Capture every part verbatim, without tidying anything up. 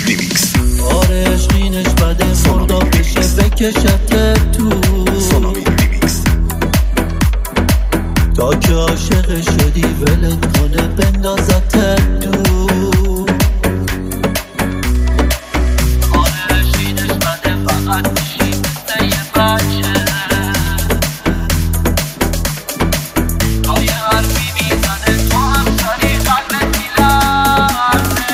ریمیکس. آره عشقینش بده مردا بشه بکشت تو سونامی ریمیکس. تا که عاشق شدی ولت کنه بندازت تو. آره عشقینش بده فقط میشی مثل یه بچه تا یه حرفی میزنه تو هم سری قلبت میلرزه.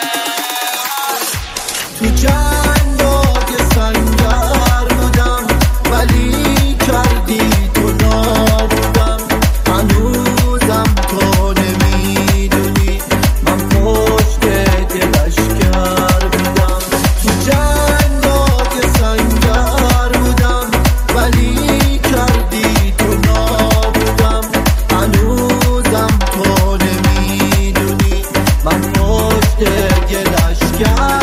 تو جنگای سنگر بودم ولی کردی تو نابودم. هنوزم تو نمیدونی من پشت دلشگر بودم. تو جنگای سنگر بودم ولی کردی تو نابودم. هنوزم تو نمیدونی من پشت دلشگر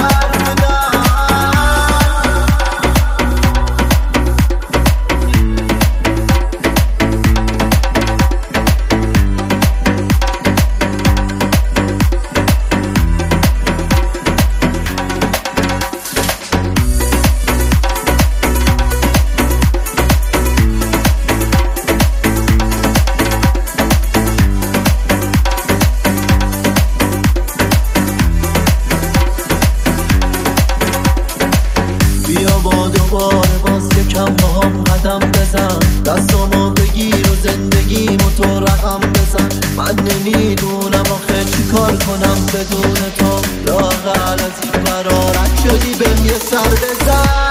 بیا با دوباره باز یکم با هم قدم بزن. دستامو بگیر و زندگیمو تو رقم بزن. من نمیدونم آخه چی کار کنم بدون تو. لااقل از این فرارت شدی بهم یه سر بزن.